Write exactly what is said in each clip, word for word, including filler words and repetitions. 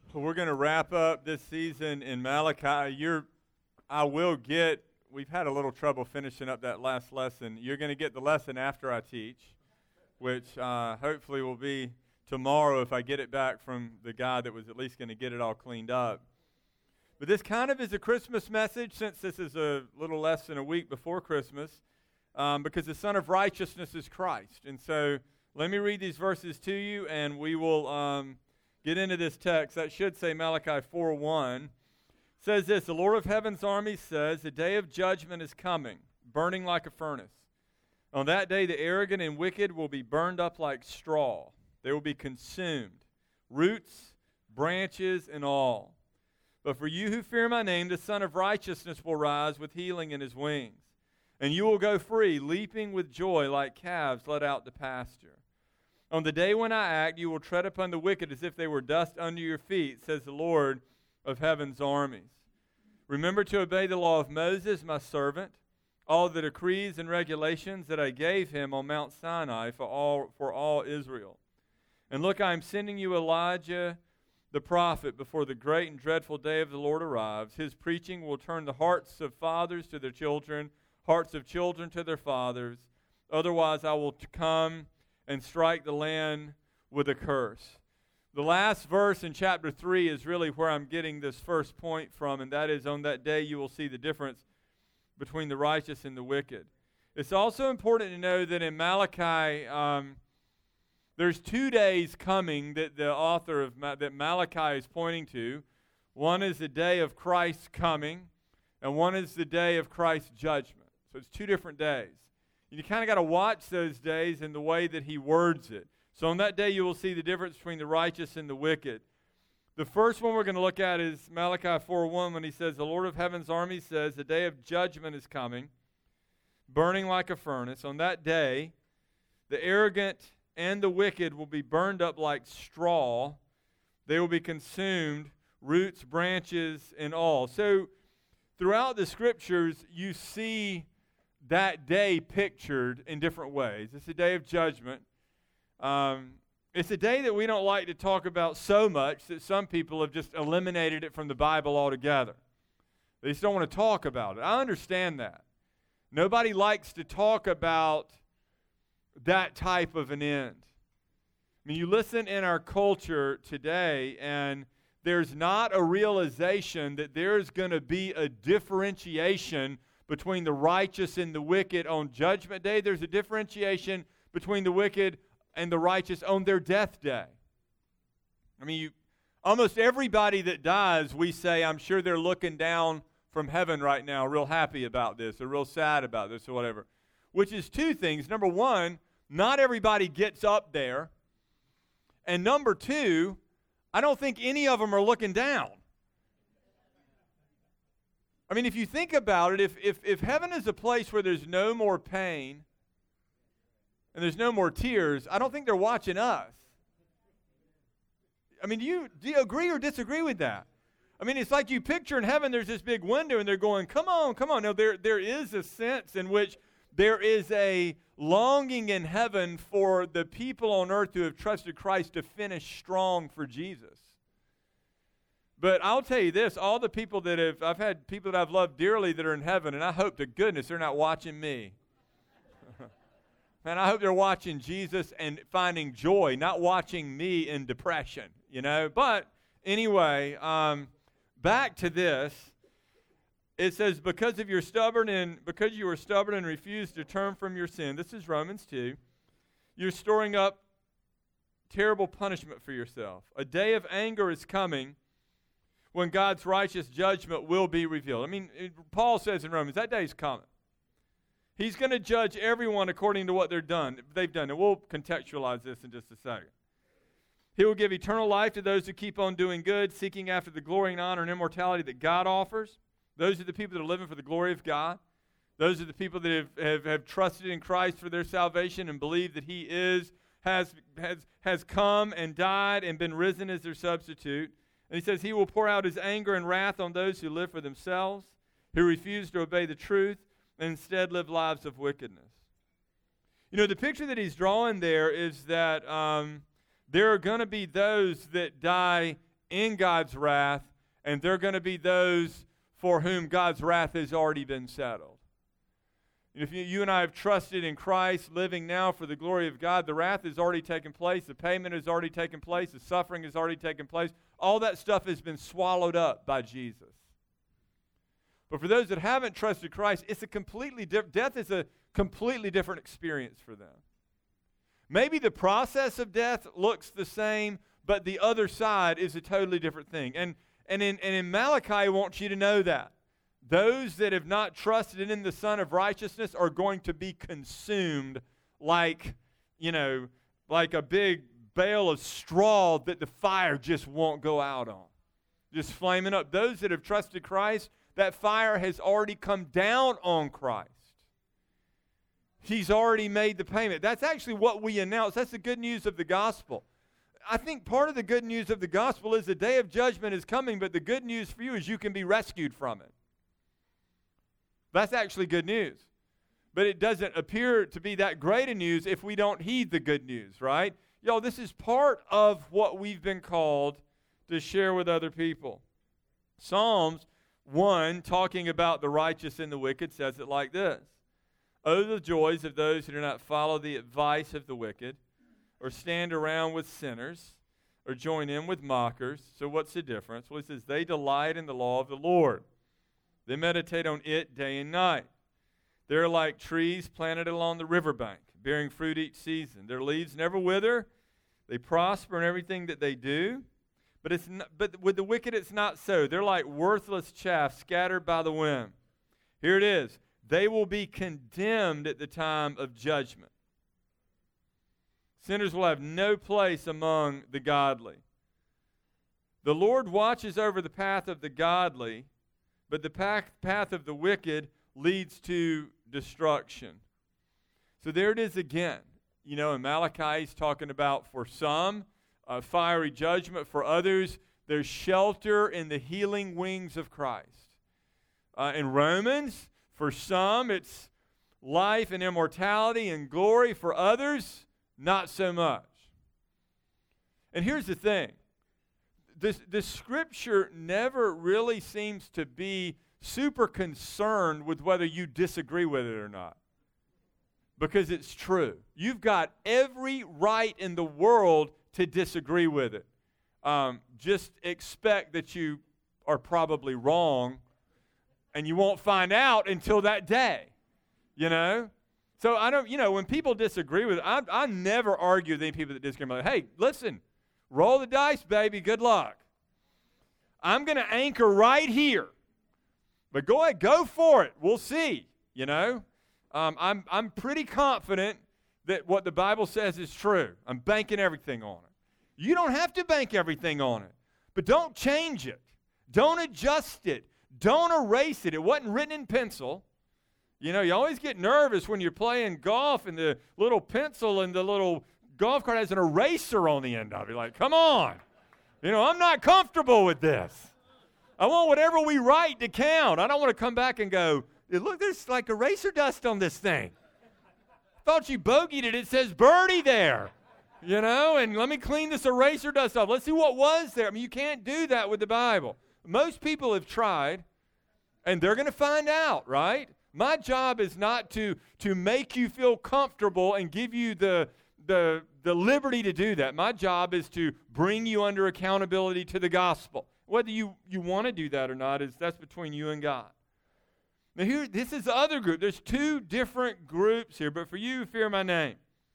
We're going to wrap up this season in Malachi. You're, I will get, we've had a little trouble finishing up that last lesson. You're going to get the lesson after I teach, which uh, hopefully will be tomorrow if I get it back from the guy that was at least going to get it all cleaned up. But this kind of is a Christmas message, since this is a little less than a week before Christmas, um, because the Son of Righteousness is Christ. And so let me read these verses to you, and we will um, get into this text. That should say Malachi four one. It says this: the Lord of heaven's armies says, the day of judgment is coming, burning like a furnace. On that day the arrogant and wicked will be burned up like straw. They will be consumed, roots, branches, and all. But for you who fear my name, the Son of Righteousness will rise with healing in his wings. And you will go free, leaping with joy like calves let out to pasture. On the day when I act, you will tread upon the wicked as if they were dust under your feet, says the Lord of heaven's armies. Remember to obey the law of Moses, my servant, all the decrees and regulations that I gave him on Mount Sinai for all, for all Israel. And look, I am sending you Elijah the prophet before the great and dreadful day of the Lord arrives. His preaching will turn the hearts of fathers to their children, hearts of children to their fathers. Otherwise I will come and strike the land with a curse. The last verse in chapter three is really where I'm getting this first point from, and that is, on that day you will see the difference between the righteous and the wicked. It's also important to know that in Malachi, um, there's two days coming that the author of Ma- that Malachi is pointing to. One is the day of Christ's coming, and one is the day of Christ's judgment. So it's two different days. You kind of got to watch those days in the way that he words it. So on that day you will see the difference between the righteous and the wicked. The first one we're going to look at is Malachi four one, when he says, the Lord of heaven's army says, the day of judgment is coming, burning like a furnace. On that day, the arrogant and the wicked will be burned up like straw. They will be consumed, roots, branches, and all. So throughout the scriptures, you see that day pictured in different ways. It's a day of judgment. Um, it's a day that we don't like to talk about so much that some people have just eliminated it from the Bible altogether. They just don't want to talk about it. I understand that. Nobody likes to talk about that type of an end. I mean, you listen in our culture today, and there's not a realization that there's going to be a differentiation between the righteous and the wicked on Judgment Day. There's a differentiation between the wicked and the righteous on their death day. I mean, you, almost everybody that dies, we say, I'm sure they're looking down from heaven right now, real happy about this, or real sad about this, or whatever. Which is two things. Number one, not everybody gets up there. And number two, I don't think any of them are looking down. I mean, if you think about it, if, if, if heaven is a place where there's no more pain and there's no more tears, I don't think they're watching us. I mean, do you, do you agree or disagree with that? I mean, it's like you picture in heaven there's this big window and they're going, come on, come on. Now, there there is a sense in which there is a longing in heaven for the people on earth who have trusted Christ to finish strong for Jesus. But I'll tell you this, all the people that have, I've had people that I've loved dearly that are in heaven, and I hope to goodness they're not watching me. Man, I hope they're watching Jesus and finding joy, not watching me in depression, you know. But anyway, um, back to this. It says, because of your stubborn and because you are stubborn and refuse to turn from your sin, this is Romans two, you're storing up terrible punishment for yourself. A day of anger is coming when God's righteous judgment will be revealed. I mean, it, Paul says in Romans, that day's coming. He's going to judge everyone according to what they're done, they've done. And we'll contextualize this in just a second. He will give eternal life to those who keep on doing good, seeking after the glory and honor and immortality that God offers. Those are the people that are living for the glory of God. Those are the people that have, have, have trusted in Christ for their salvation and believe that He is, has, has, has come and died and been risen as their substitute. And he says He will pour out His anger and wrath on those who live for themselves, who refuse to obey the truth, and instead live lives of wickedness. You know, the picture that he's drawing there is that um, there are going to be those that die in God's wrath, and they're going to be those for whom God's wrath has already been settled. If you, you and I have trusted in Christ, living now for the glory of God, the wrath has already taken place, the payment has already taken place, the suffering has already taken place. All that stuff has been swallowed up by Jesus. But for those that haven't trusted Christ, it's a completely different, death is a completely different experience for them. Maybe the process of death looks the same, but the other side is a totally different thing. And and in, and in Malachi, I want you to know that. Those that have not trusted in the Son of Righteousness are going to be consumed like, you know, like a big bale of straw that the fire just won't go out on. Just flaming up. Those that have trusted Christ, that fire has already come down on Christ. He's already made the payment. That's actually what we announce. That's the good news of the gospel. I think part of the good news of the gospel is the day of judgment is coming, but the good news for you is you can be rescued from it. That's actually good news. But it doesn't appear to be that great a news if we don't heed the good news, right? Y'all, this is part of what we've been called to share with other people. Psalms one, talking about the righteous and the wicked, says it like this. Oh, the joys of those who do not follow the advice of the wicked, or stand around with sinners, or join in with mockers. So what's the difference? Well, it says, they delight in the law of the Lord. They meditate on it day and night. They're like trees planted along the riverbank, bearing fruit each season. Their leaves never wither. They prosper in everything that they do. But it's not, but with the wicked, it's not so. They're like worthless chaff scattered by the wind. Here it is. They will be condemned at the time of judgment. Sinners will have no place among the godly. The Lord watches over the path of the godly, but the path, path of the wicked leads to destruction. So there it is again. You know, in Malachi, he's talking about for some, uh, fiery judgment. For others, there's shelter in the healing wings of Christ. Uh, in Romans, for some, it's life and immortality and glory. For others, not so much. And here's the thing. This, this scripture never really seems to be super concerned with whether you disagree with it or not. Because it's true. You've got every right in the world to disagree with it. Um, just expect that you are probably wrong, and you won't find out until that day. You know? So I don't, you know, when people disagree with it, I, I never argue with any people that disagree. I'm like, hey, listen, roll the dice, baby. Good luck. I'm going to anchor right here. But go ahead, go for it. We'll see, you know. Um, I'm, I'm pretty confident that what the Bible says is true. I'm banking everything on it. You don't have to bank everything on it. But don't change it. Don't adjust it. Don't erase it. It wasn't written in pencil. You know, you always get nervous when you're playing golf and the little pencil and the little golf cart has an eraser on the end of it. You're like, come on. You know, I'm not comfortable with this. I want whatever we write to count. I don't want to come back and go, look, there's like eraser dust on this thing. I thought you bogeyed it. It says birdie there. You know, and let me clean this eraser dust off. Let's see what was there. I mean, you can't do that with the Bible. Most people have tried, and they're going to find out, right? My job is not to, to make you feel comfortable and give you the, the, the liberty to do that. My job is to bring you under accountability to the gospel. Whether you, you want to do that or not, is that's between you and God. Now here, this is the other group. There's two different groups here, but for you, fear my name.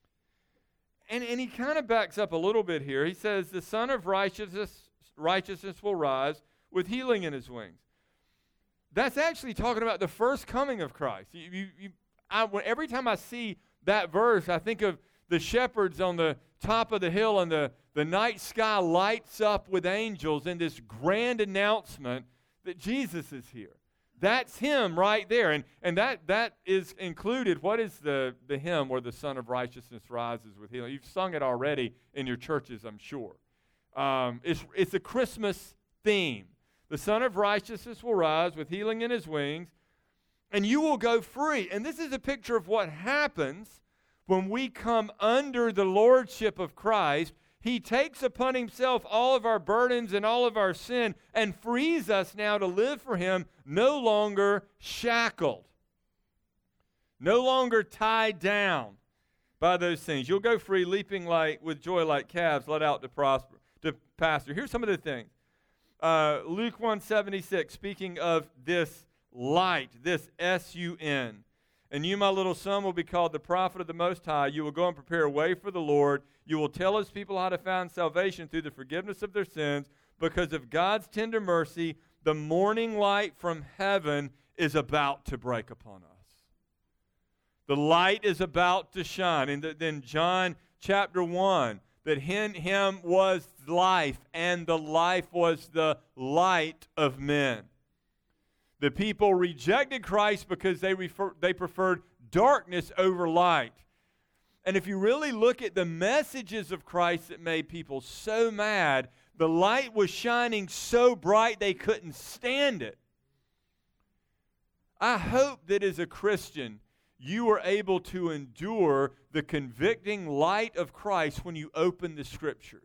And, and he kind of backs up a little bit here. He says, the Son of Righteousness, righteousness will rise with healing in his wings. That's actually talking about the first coming of Christ. You, you, you, I, when, every time I see that verse, I think of the shepherds on the top of the hill and the, the night sky lights up with angels in this grand announcement that Jesus is here. That's him right there. And, and that, that is included. What is the, the hymn where the Son of Righteousness rises with healing? You've sung it already in your churches, I'm sure. Um, it's, it's a Christmas theme. The Son of Righteousness will rise with healing in his wings, and you will go free. And this is a picture of what happens when we come under the lordship of Christ. He takes upon himself all of our burdens and all of our sin and frees us now to live for him, no longer shackled, no longer tied down by those things. You'll go free, leaping like with joy like calves let out to prosper, to pasture. Here's some of the things. Uh, Luke one seventy-six, speaking of this light, this S U N. And you, my little son, will be called the prophet of the Most High. You will go and prepare a way for the Lord. You will tell his people how to find salvation through the forgiveness of their sins. Because of God's tender mercy, the morning light from heaven is about to break upon us. The light is about to shine. And then John chapter one, that in him was life, and the life was the light of men. The people rejected Christ because they refer, they preferred darkness over light. And if you really look at the messages of Christ that made people so mad, the light was shining so bright they couldn't stand it. I hope that as a Christian, you are able to endure the convicting light of Christ when you open the Scriptures.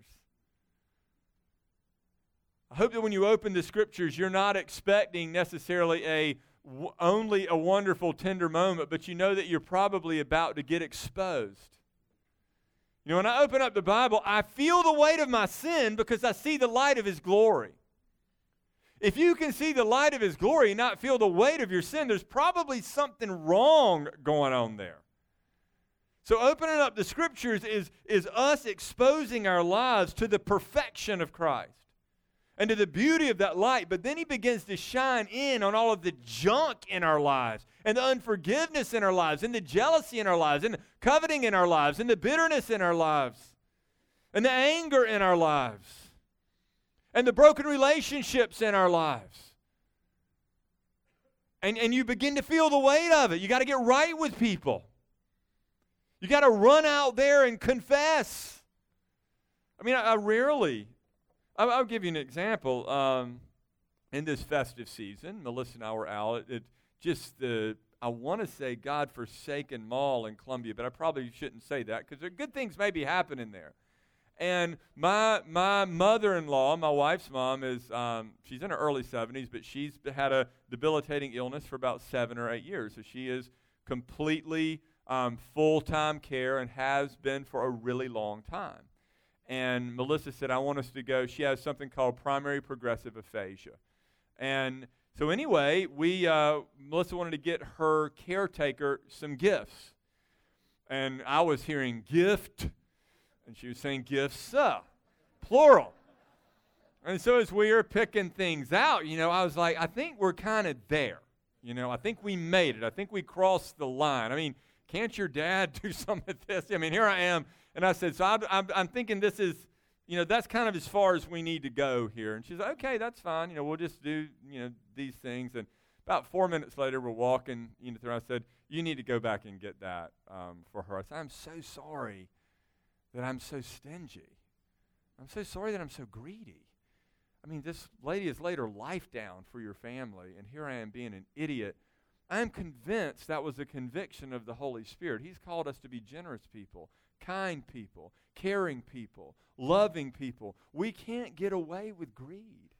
I hope that when you open the Scriptures, you're not expecting necessarily a w- only a wonderful, tender moment, but you know that you're probably about to get exposed. You know, when I open up the Bible, I feel the weight of my sin because I see the light of His glory. If you can see the light of His glory and not feel the weight of your sin, there's probably something wrong going on there. So opening up the Scriptures is, is us exposing our lives to the perfection of Christ and to the beauty of that light. But then He begins to shine in on all of the junk in our lives, and the unforgiveness in our lives, and the jealousy in our lives, and the coveting in our lives, and the bitterness in our lives, and the anger in our lives, and the broken relationships in our lives. And, and you begin to feel the weight of it. You got to get right with people. You got to run out there and confess. I mean, I, I rarely... I'll, I'll give you an example. Um, in this festive season, Melissa and I were out at just the, I want to say, God-forsaken mall in Columbia, but I probably shouldn't say that because there are good things maybe happening there. And my my mother-in-law, my wife's mom, is um, she's in her early seventies, but she's had a debilitating illness for about seven or eight years. So she is completely um, full-time care and has been for a really long time. And Melissa said, I want us to go. She has something called primary progressive aphasia. And so anyway, we uh, Melissa wanted to get her caretaker some gifts. And I was hearing gift, and she was saying gifts, uh, plural. And so as we were picking things out, you know, I was like, I think we're kind of there. You know, I think we made it. I think we crossed the line. I mean, can't your dad do some of this? I mean, here I am. And I said, so I, I'm, I'm thinking this is, you know, that's kind of as far as we need to go here. And she's like, okay, that's fine. You know, we'll just do, you know, these things. And about four minutes later, we're walking, you know, through. I said, you need to go back and get that um, for her. I said, I'm so sorry that I'm so stingy. I'm so sorry that I'm so greedy. I mean, this lady has laid her life down for your family, and here I am being an idiot. I'm convinced that was a conviction of the Holy Spirit. He's called us to be generous people, kind people, caring people, loving people. We can't get away with greed.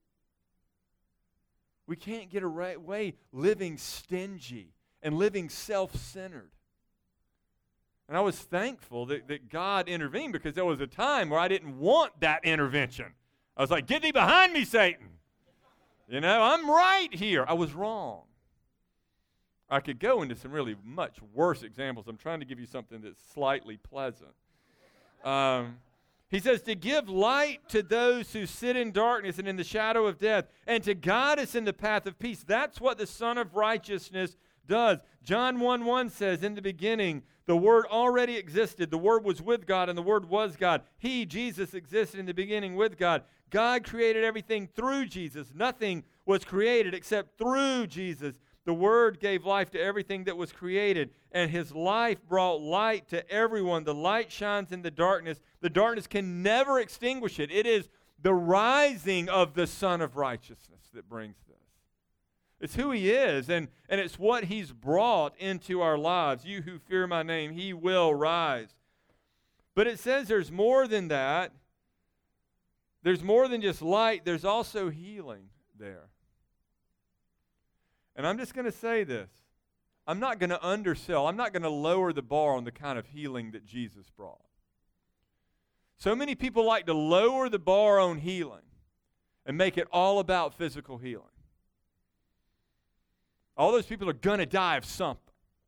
We can't get away living stingy and living self-centered. And I was thankful that, that God intervened, because there was a time where I didn't want that intervention. I was like, get thee behind me, Satan. You know, I'm right here. I was wrong. I could go into some really much worse examples. I'm trying to give you something that's slightly pleasant. Um, he says, to give light to those who sit in darkness and in the shadow of death, and to guide us in the path of peace. That's what the Son of Righteousness does. John one one says, in the beginning, the Word already existed. The Word was with God, and the Word was God. He, Jesus, existed in the beginning with God. God created everything through Jesus. Nothing was created except through Jesus. The Word gave life to everything that was created, and His life brought light to everyone. The light shines in the darkness. The darkness can never extinguish it. It is the rising of the Son of Righteousness that brings this. It's who He is, and, and it's what He's brought into our lives. You who fear My name, He will rise. But it says there's more than that. There's more than just light. There's also healing there. And I'm just going to say this. I'm not going to undersell. I'm not going to lower the bar on the kind of healing that Jesus brought. So many people like to lower the bar on healing and make it all about physical healing. All those people are going to die of something.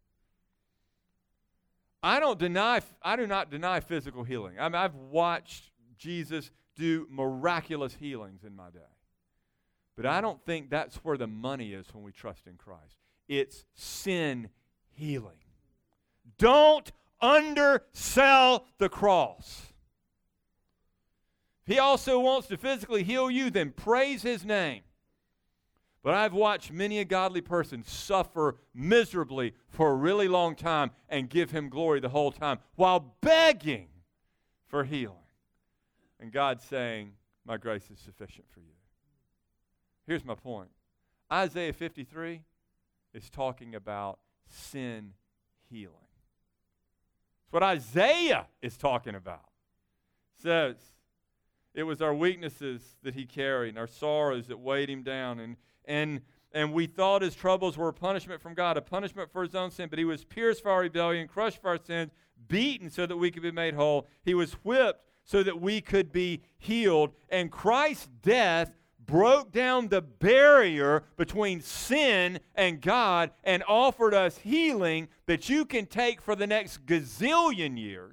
I don't deny, I do not deny physical healing. I mean, I've watched Jesus do miraculous healings in my day. But I don't think that's where the money is when we trust in Christ. It's sin healing. Don't undersell the cross. If He also wants to physically heal you, then praise His name. But I've watched many a godly person suffer miserably for a really long time and give Him glory the whole time while begging for healing. And God saying, my grace is sufficient for you. Here's my point. Isaiah fifty-three is talking about sin healing. It's what Isaiah is talking about. It says, it was our weaknesses that He carried and our sorrows that weighed Him down. And, and, and we thought His troubles were a punishment from God, a punishment for His own sin. But He was pierced for our rebellion, crushed for our sins, beaten so that we could be made whole. He was whipped so that we could be healed. And Christ's death broke down the barrier between sin and God and offered us healing that you can take for the next gazillion years,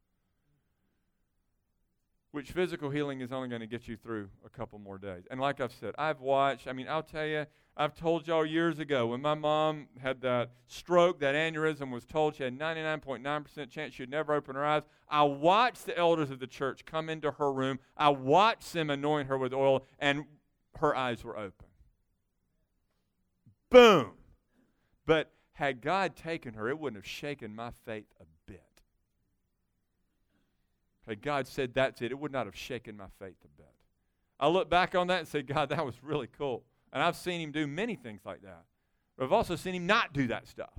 which physical healing is only going to get you through a couple more days. And like I've said, I've watched, I mean, I'll tell you, I've told y'all years ago when my mom had that stroke, that aneurysm, was told she had ninety-nine point nine percent chance she'd never open her eyes. I watched the elders of the church come into her room. I watched them anoint her with oil, and her eyes were open. Boom. But had God taken her, it wouldn't have shaken my faith a bit. Had God said that's it, it would not have shaken my faith a bit. I look back on that and say, God, that was really cool. And I've seen Him do many things like that. But I've also seen Him not do that stuff.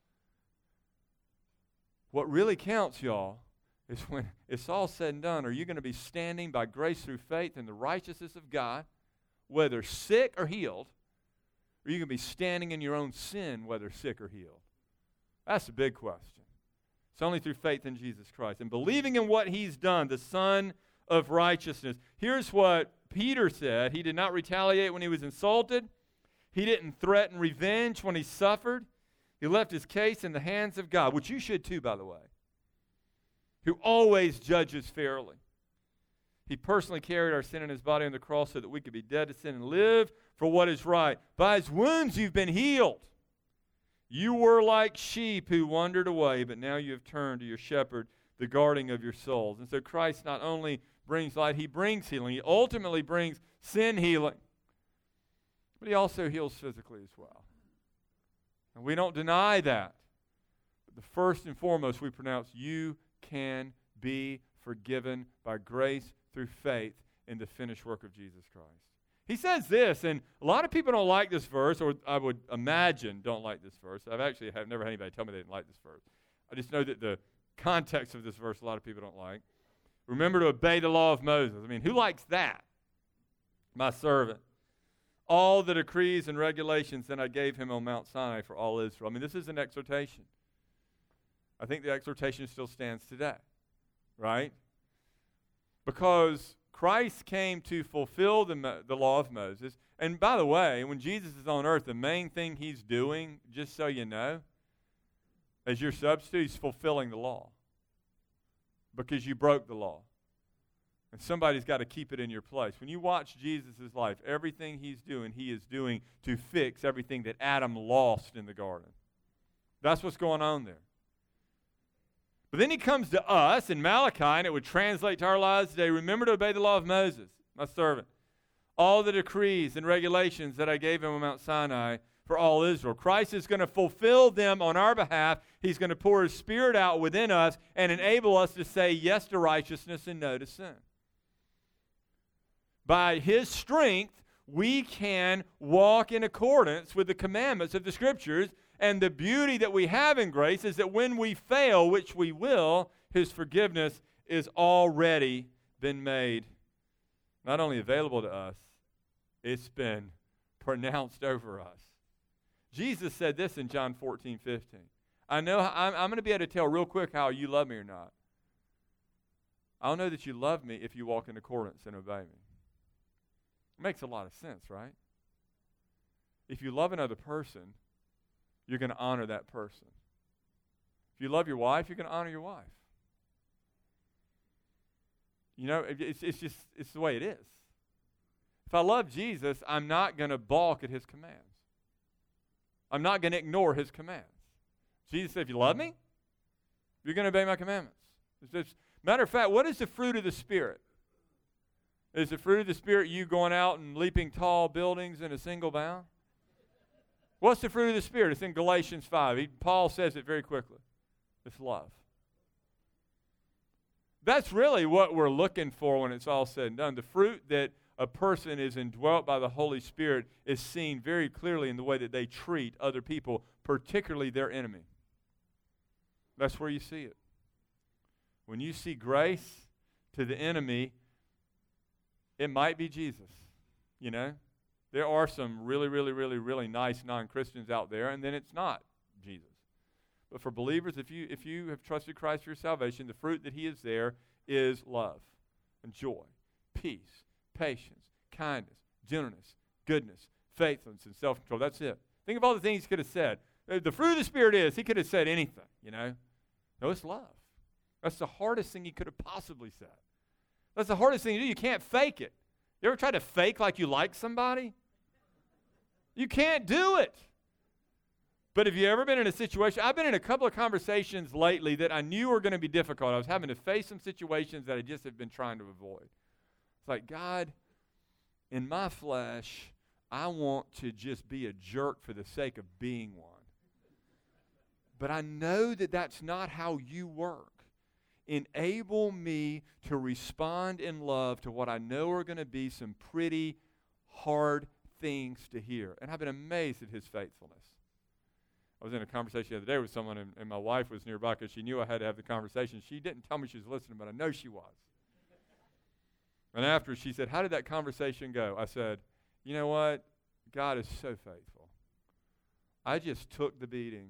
What really counts, y'all, is when it's all said and done, are you going to be standing by grace through faith in the righteousness of God, whether sick or healed, or are you going to be standing in your own sin, whether sick or healed? That's the big question. It's only through faith in Jesus Christ and believing in what He's done, the Son of righteousness. Here's what Peter said. He did not retaliate when he was insulted. He didn't threaten revenge when he suffered. He left his case in the hands of God, which you should too, by the way, who always judges fairly. He personally carried our sin in His body on the cross so that we could be dead to sin and live for what is right. By His wounds you've been healed. You were like sheep who wandered away, but now you have turned to your shepherd, the guarding of your souls. And so Christ not only brings light, He brings healing. He ultimately brings sin healing. But He also heals physically as well. And we don't deny that. But the first and foremost, we pronounce, you can be forgiven by grace through faith in the finished work of Jesus Christ. He says this, and a lot of people don't like this verse, or I would imagine don't like this verse. I've actually have never had anybody tell me they didn't like this verse. I just know that the context of this verse a lot of people don't like. Remember to obey the law of Moses. I mean, who likes that? My servant. All the decrees and regulations that I gave him on Mount Sinai for all Israel. I mean, this is an exhortation. I think the exhortation still stands today, right? Because Christ came to fulfill the, the law of Moses. And by the way, when Jesus is on earth, the main thing He's doing, just so you know, as your substitute, He's fulfilling the law. Because you broke the law. And somebody's got to keep it in your place. When you watch Jesus' life, everything He's doing, He is doing to fix everything that Adam lost in the garden. That's what's going on there. But then He comes to us in Malachi, and it would translate to our lives today. Remember to obey the law of Moses, my servant. All the decrees and regulations that I gave him on Mount Sinai for all Israel. Christ is going to fulfill them on our behalf. He's going to pour His Spirit out within us and enable us to say yes to righteousness and no to sin. By His strength, we can walk in accordance with the commandments of the Scriptures. And the beauty that we have in grace is that when we fail, which we will, His forgiveness is already been made not only available to us, it's been pronounced over us. Jesus said this in John fourteen fifteen. I know, I'm, I'm going to be able to tell real quick how you love me or not. I'll know that you love me if you walk in accordance and obey me. It makes a lot of sense, right? If you love another person, you're going to honor that person. If you love your wife, you're going to honor your wife. You know, it's, it's just, it's the way it is. If I love Jesus, I'm not going to balk at his commands. I'm not going to ignore his commands. Jesus said, if you love me, you're going to obey my commandments. It's just, matter of fact, what is the fruit of the Spirit? Is the fruit of the Spirit you going out and leaping tall buildings in a single bound? What's the fruit of the Spirit? It's in Galatians five. He, Paul says it very quickly. It's love. That's really what we're looking for when it's all said and done. The fruit that a person is indwelt by the Holy Spirit is seen very clearly in the way that they treat other people, particularly their enemy. That's where you see it. When you see grace to the enemy, it might be Jesus, you know. There are some really, really, really, really nice non-Christians out there, and then it's not Jesus. But for believers, if you if you have trusted Christ for your salvation, the fruit that he is there is love and joy, peace, patience, kindness, gentleness, goodness, faithfulness, and self-control. That's it. Think of all the things he could have said. The fruit of the Spirit is, he could have said anything, you know. No, it's love. That's the hardest thing he could have possibly said. That's the hardest thing to do. You can't fake it. You ever try to fake like you like somebody? You can't do it. But have you ever been in a situation? I've been in a couple of conversations lately that I knew were going to be difficult. I was having to face some situations that I just have been trying to avoid. It's like, God, in my flesh, I want to just be a jerk for the sake of being one. But I know that that's not how you work. Enable me to respond in love to what I know are going to be some pretty hard things to hear. And I've been amazed at his faithfulness. I was in a conversation the other day with someone, and, and my wife was nearby because she knew I had to have the conversation. She didn't tell me she was listening, but I know she was. And after, she said, how did that conversation go? I said, you know what? God is so faithful. I just took the beating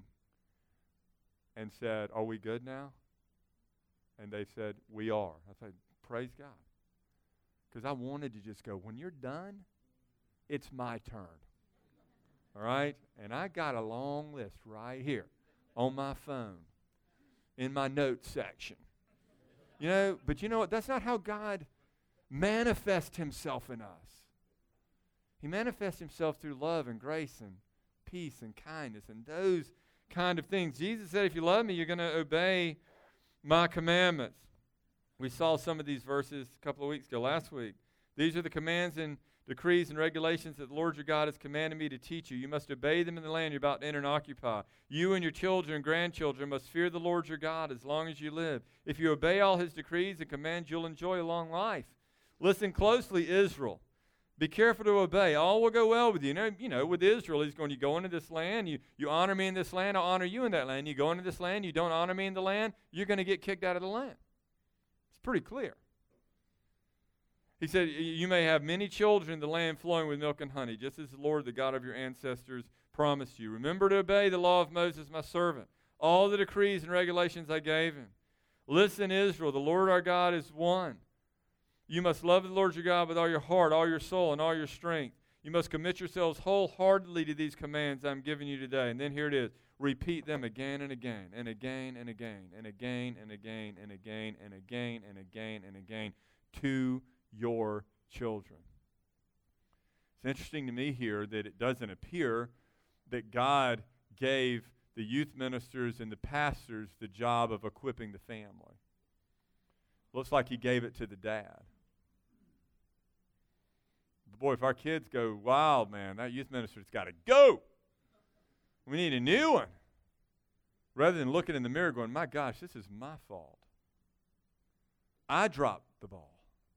and said, are we good now? And they said, we are. I said, praise God. Because I wanted to just go, when you're done, it's my turn. All right? And I got a long list right here on my phone in my notes section. You know, but you know what? That's not how God manifests himself in us. He manifests himself through love and grace and peace and kindness and those kind of things. Jesus said, if you love me, you're going to obey my commandments. We saw some of these verses a couple of weeks ago, last week. These are the commands and decrees and regulations that the Lord your God has commanded me to teach you. You must obey them in the land you're about to enter and occupy. You and your children and grandchildren must fear the Lord your God as long as you live. If you obey all his decrees and commands, you'll enjoy a long life. Listen closely, Israel. Be careful to obey. All will go well with you. You know, you know, with Israel, he's going, you go into this land, you, you honor me in this land, I'll honor you in that land. You go into this land, you don't honor me in the land, you're going to get kicked out of the land. It's pretty clear. He said, you may have many children in the land flowing with milk and honey, just as the Lord, the God of your ancestors, promised you. Remember to obey the law of Moses, my servant, all the decrees and regulations I gave him. Listen, Israel, the Lord our God is one. You must love the Lord your God with all your heart, all your soul, and all your strength. You must commit yourselves wholeheartedly to these commands I'm giving you today. And then here it is. Repeat them again and again, and again and again, and again and again, and again and again and again and again to your children. It's interesting to me here that it doesn't appear that God gave the youth ministers and the pastors the job of equipping the family. Looks like he gave it to the dad. Boy, if our kids go wild, man, that youth minister's got to go. We need a new one. Rather than looking in the mirror going, my gosh, this is my fault. I dropped the ball.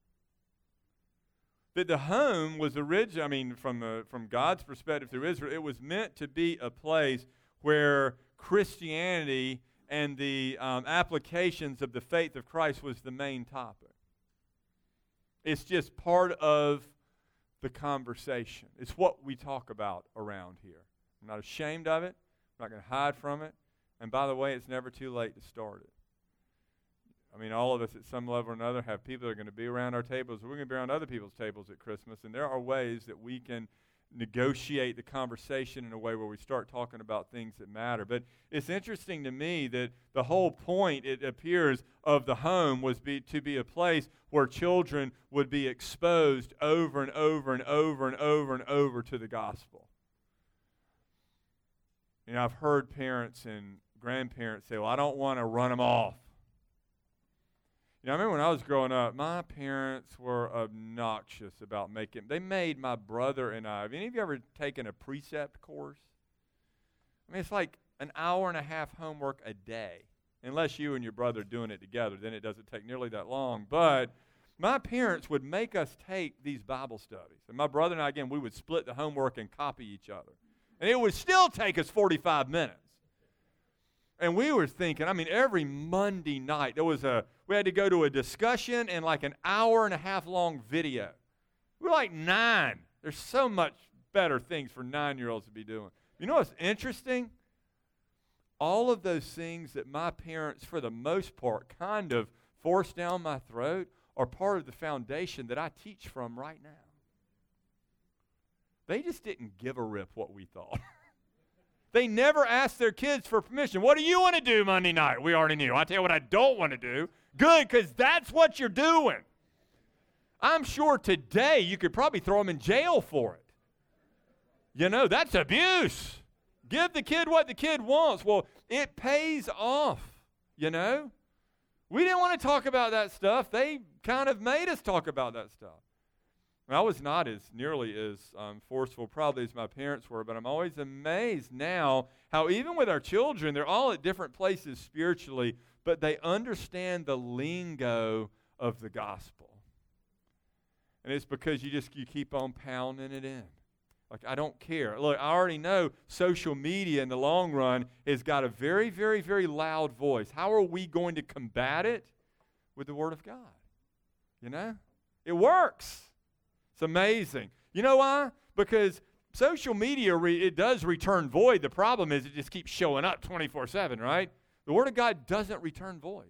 That the home was originally, I mean, from, the, from God's perspective through Israel, it was meant to be a place where Christianity and the um, applications of the faith of Christ was the main topic. It's just part of the conversation. It's what we talk about around here. I'm not ashamed of it. I'm not going to hide from it. And by the way, it's never too late to start it. I mean, all of us at some level or another have people that are going to be around our tables. We're going to be around other people's tables at Christmas. And there are ways that we can negotiate the conversation in a way where we start talking about things that matter. But it's interesting to me that the whole point, it appears, of the home was be, to be a place where children would be exposed over and over and over and over and over to the gospel. You know, I've heard parents and grandparents say, well, I don't want to run them off. You know, I remember when I was growing up, my parents were obnoxious about making, they made my brother and I, have any of you ever taken a precept course? I mean, it's like an hour and a half homework a day. Unless you and your brother are doing it together, then it doesn't take nearly that long. But my parents would make us take these Bible studies. And my brother and I, again, we would split the homework and copy each other. And it would still take us forty-five minutes. And we were thinking, I mean, every Monday night, there was a, we had to go to a discussion and like an hour and a half long video. We were like nine. There's so much better things for nine-year-olds to be doing. You know what's interesting? All of those things that my parents, for the most part, kind of forced down my throat are part of the foundation that I teach from right now. They just didn't give a rip what we thought. They never asked their kids for permission. What do you want to do Monday night? We already knew. I tell you what I don't want to do. Good, because that's what you're doing. I'm sure today you could probably throw them in jail for it. You know, that's abuse. Give the kid what the kid wants. Well, it pays off, you know. We didn't want to talk about that stuff. They kind of made us talk about that stuff. I was not as nearly as um, forceful probably as my parents were, but I'm always amazed now how even with our children, they're all at different places spiritually, but they understand the lingo of the gospel. And it's because you just you keep on pounding it in. Like, I don't care. Look, I already know social media in the long run has got a very, very, very loud voice. How are we going to combat it? With the Word of God. You know? It works. It's amazing. You know why? Because social media, re- it does return void. The problem is it just keeps showing up twenty-four seven, right? The Word of God doesn't return void.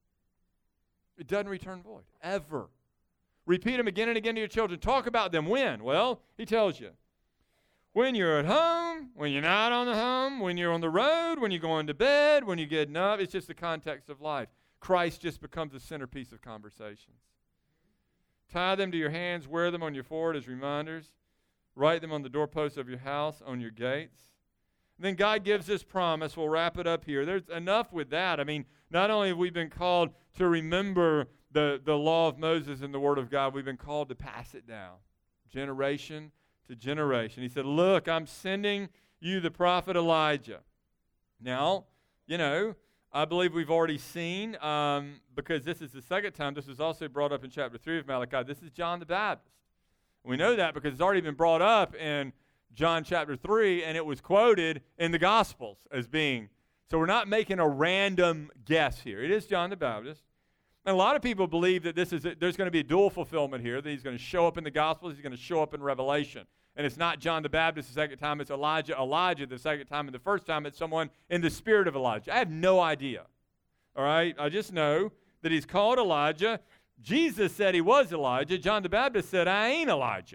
It doesn't return void, ever. Repeat them again and again to your children. Talk about them when? Well, he tells you. When you're at home, when you're not on the home, when you're on the road, when you're going to bed, when you're getting up. It's just the context of life. Christ just becomes the centerpiece of conversations. Tie them to your hands, wear them on your forehead as reminders. Write them on the doorposts of your house, on your gates. And then God gives this promise. We'll wrap it up here. There's enough with that. I mean, not only have we been called to remember the, the law of Moses and the Word of God, we've been called to pass it down, generation to generation. He said, look, I'm sending you the prophet Elijah. Now, you know, I believe we've already seen, um, because this is the second time, this was also brought up in chapter three of Malachi, this is John the Baptist. We know that because it's already been brought up in John chapter three, and it was quoted in the Gospels as being. So we're not making a random guess here. It is John the Baptist. And a lot of people believe that this is a, there's going to be a dual fulfillment here, that he's going to show up in the Gospels, he's going to show up in Revelation. And it's not John the Baptist the second time, it's Elijah, Elijah the second time, and the first time it's someone in the spirit of Elijah. I have no idea. All right? I just know that he's called Elijah. Jesus said he was Elijah. John the Baptist said, I ain't Elijah.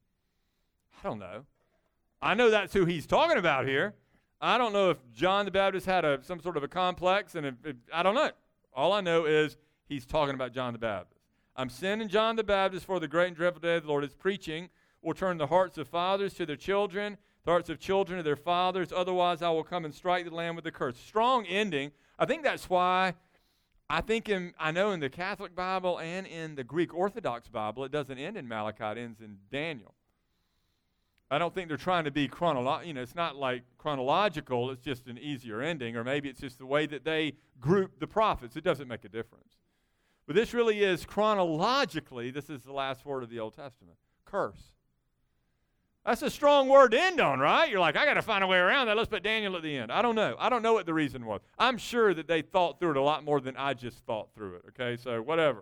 I don't know. I know that's who he's talking about here. I don't know if John the Baptist had a, some sort of a complex, and if, if, I don't know. All I know is he's talking about John the Baptist. I'm sending John the Baptist for the great and dreadful day of the Lord. His preaching will turn the hearts of fathers to their children, the hearts of children to their fathers. Otherwise, I will come and strike the land with a curse. Strong ending. I think that's why I think in, I know in the Catholic Bible and in the Greek Orthodox Bible, it doesn't end in Malachi, it ends in Daniel. I don't think they're trying to be chronological. You know, it's not like chronological. It's just an easier ending, or maybe it's just the way that they group the prophets. It doesn't make a difference. But this really is chronologically, this is the last word of the Old Testament. Curse. That's a strong word to end on, right? You're like, I got to find a way around that. Let's put Daniel at the end. I don't know. I don't know what the reason was. I'm sure that they thought through it a lot more than I just thought through it, okay? So whatever.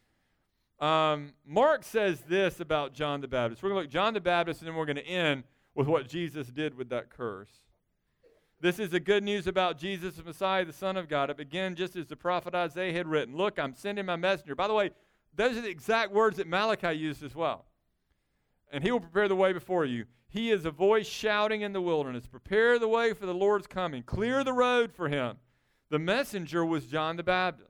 Um, Mark says this about John the Baptist. We're going to look at John the Baptist, and then we're going to end with what Jesus did with that curse. This is the good news about Jesus, the Messiah, the Son of God. It began just as the prophet Isaiah had written. Look, I'm sending my messenger. By the way, those are the exact words that Malachi used as well. And he will prepare the way before you. He is a voice shouting in the wilderness, prepare the way for the Lord's coming. Clear the road for him. The messenger was John the Baptist.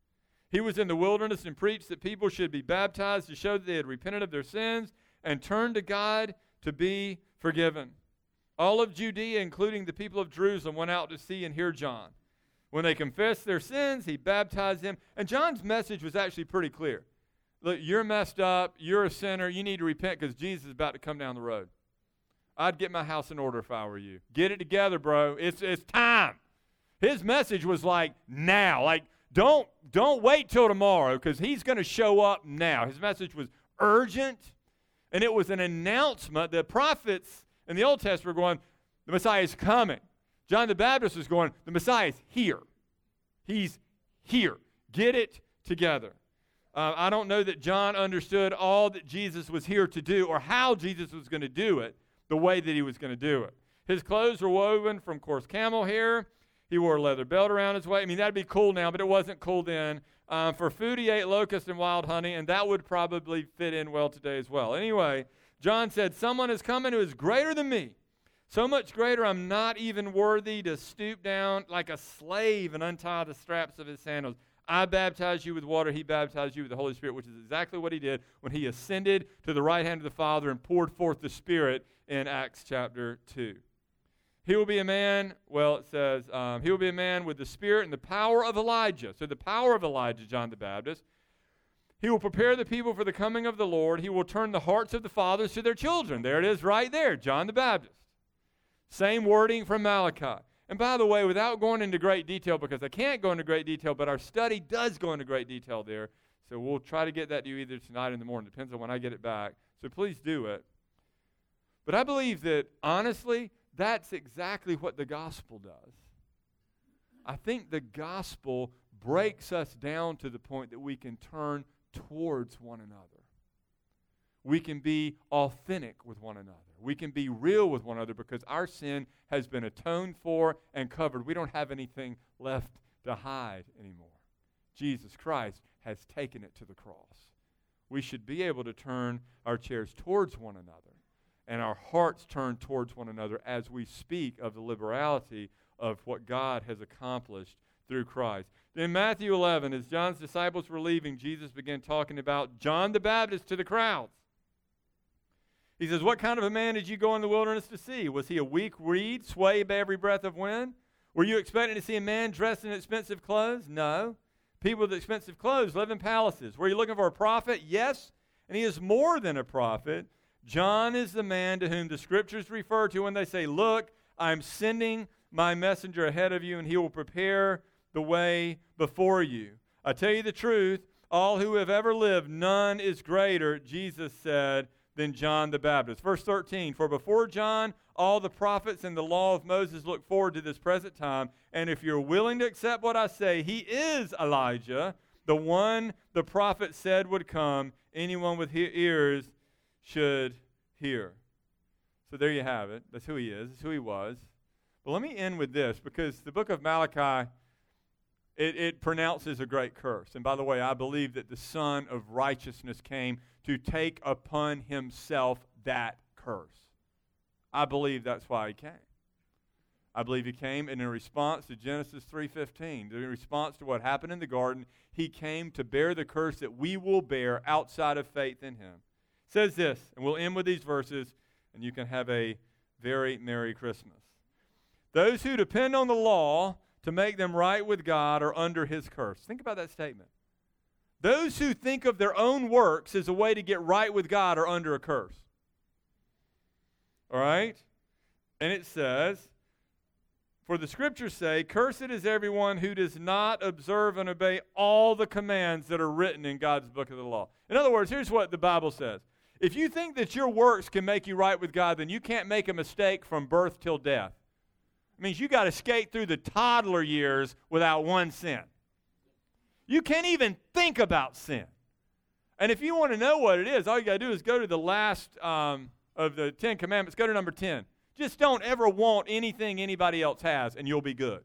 He was in the wilderness and preached that people should be baptized to show that they had repented of their sins and turned to God to be forgiven. All of Judea, including the people of Jerusalem, went out to see and hear John. When they confessed their sins, he baptized them. And John's message was actually pretty clear. Look, you're messed up. You're a sinner. You need to repent because Jesus is about to come down the road. I'd get my house in order if I were you. Get it together, bro. It's it's time. His message was like now. Like, don't, don't wait till tomorrow because he's going to show up now. His message was urgent, and it was an announcement. The prophets in the Old Testament were going, the Messiah is coming. John the Baptist was going, the Messiah is here. He's here. Get it together. Uh, I don't know that John understood all that Jesus was here to do or how Jesus was going to do it the way that he was going to do it. His clothes were woven from coarse camel hair. He wore a leather belt around his waist. I mean, that'd be cool now, but it wasn't cool then. Um, for food, he ate locusts and wild honey, and that would probably fit in well today as well. Anyway, John said, someone is coming who is greater than me. So much greater, I'm not even worthy to stoop down like a slave and untie the straps of his sandals. I baptize you with water, he baptized you with the Holy Spirit, which is exactly what he did when he ascended to the right hand of the Father and poured forth the Spirit in Acts chapter two. He will be a man, well, it says, um, he will be a man with the Spirit and the power of Elijah. So the power of Elijah, John the Baptist. He will prepare the people for the coming of the Lord. He will turn the hearts of the fathers to their children. There it is right there, John the Baptist. Same wording from Malachi. And by the way, without going into great detail, because I can't go into great detail, but our study does go into great detail there. So we'll try to get that to you either tonight or in the morning. Depends on when I get it back. So please do it. But I believe that, honestly, that's exactly what the gospel does. I think the gospel breaks us down to the point that we can turn towards one another. We can be authentic with one another. We can be real with one another because our sin has been atoned for and covered. We don't have anything left to hide anymore. Jesus Christ has taken it to the cross. We should be able to turn our chairs towards one another and our hearts turn towards one another as we speak of the liberality of what God has accomplished through Christ. In Matthew eleven, as John's disciples were leaving, Jesus began talking about John the Baptist to the crowds. He says, what kind of a man did you go in the wilderness to see? Was he a weak reed, swayed by every breath of wind? Were you expecting to see a man dressed in expensive clothes? No. People with expensive clothes live in palaces. Were you looking for a prophet? Yes. And he is more than a prophet. John is the man to whom the scriptures refer to when they say, look, I'm sending my messenger ahead of you, and he will prepare the way before you. I tell you the truth, all who have ever lived, none is greater, Jesus said, than John the Baptist. Verse thirteen, for before John, all the prophets and the law of Moses look forward to this present time. And if you're willing to accept what I say, he is Elijah, the one the prophet said would come. Anyone with he- ears should hear. So there you have it. That's who he is. That's who he was. But let me end with this, because the book of Malachi, it, it pronounces a great curse. And by the way, I believe that the Son of Righteousness came to take upon himself that curse. I believe that's why he came. I believe he came in response to Genesis three fifteen. In response to what happened in the garden, he came to bear the curse that we will bear outside of faith in him. It says this, and we'll end with these verses, and you can have a very Merry Christmas. Those who depend on the law to make them right with God are under his curse. Think about that statement. Those who think of their own works as a way to get right with God are under a curse. All right? And it says, for the scriptures say, cursed is everyone who does not observe and obey all the commands that are written in God's book of the law. In other words, here's what the Bible says. If you think that your works can make you right with God, then you can't make a mistake from birth till death. It means you got to skate through the toddler years without one sin. You can't even think about sin. And if you want to know what it is, all you got to do is go to the last um, of the Ten Commandments. Go to number ten. Just don't ever want anything anybody else has, and you'll be good.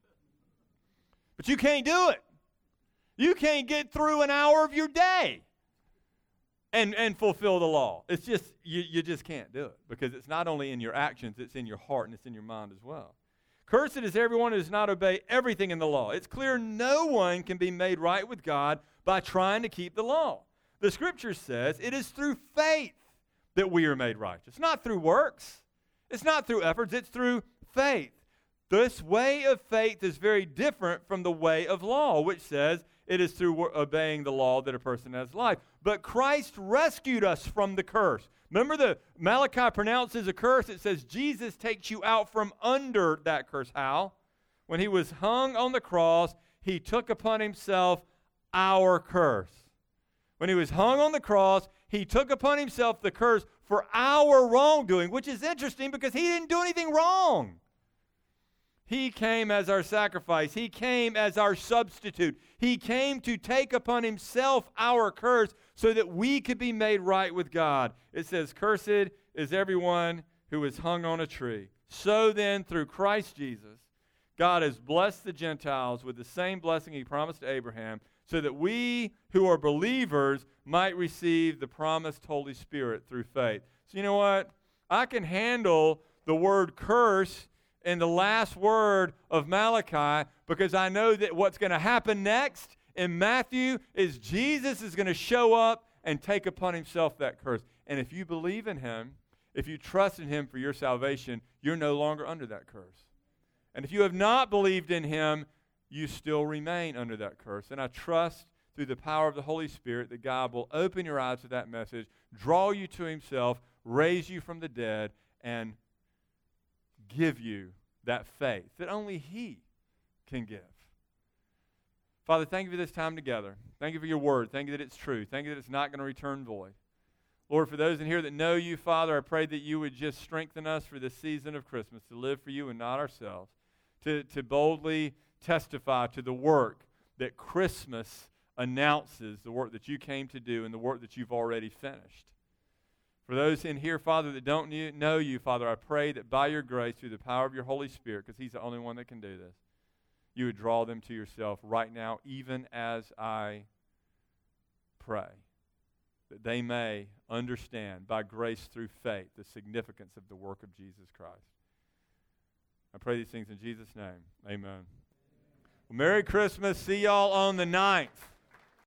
But you can't do it. You can't get through an hour of your day and, and fulfill the law. It's just, you, you just can't do it because it's not only in your actions, it's in your heart and it's in your mind as well. Cursed is everyone who does not obey everything in the law. It's clear no one can be made right with God by trying to keep the law. The Scripture says it is through faith that we are made righteous, not through works. It's not through efforts, it's through faith. This way of faith is very different from the way of law, which says it is through obeying the law that a person has life. But Christ rescued us from the curse. Remember, the Malachi pronounces a curse. It says Jesus takes you out from under that curse. How? When he was hung on the cross, he took upon himself our curse. When he was hung on the cross, he took upon himself the curse for our wrongdoing, which is interesting because he didn't do anything wrong. He came as our sacrifice. He came as our substitute. He came to take upon himself our curse so that we could be made right with God. It says, cursed is everyone who is hung on a tree. So then, through Christ Jesus, God has blessed the Gentiles with the same blessing he promised to Abraham, so that we who are believers might receive the promised Holy Spirit through faith. So you know what? I can handle the word curse in the last word of Malachi because I know that what's going to happen next in Matthew is Jesus is going to show up and take upon himself that curse. And if you believe in him, if you trust in him for your salvation, you're no longer under that curse. And if you have not believed in him, you still remain under that curse. And I trust through the power of the Holy Spirit that God will open your eyes to that message, draw you to himself, raise you from the dead, and give you that faith that only he can give. Father, thank you for this time together. Thank you for your word. Thank you that it's true. Thank you that it's not going to return void. Lord, for those in here that know you, Father, I pray that you would just strengthen us for this season of Christmas to live for you and not ourselves, to, to boldly testify to the work that Christmas announces, the work that you came to do and the work that you've already finished. For those in here, Father, that don't know you, Father, I pray that by your grace, through the power of your Holy Spirit, because he's the only one that can do this, you would draw them to yourself right now, even as I pray, that they may understand by grace through faith the significance of the work of Jesus Christ. I pray these things in Jesus' name. Amen. Well, Merry Christmas. See y'all on the ninth.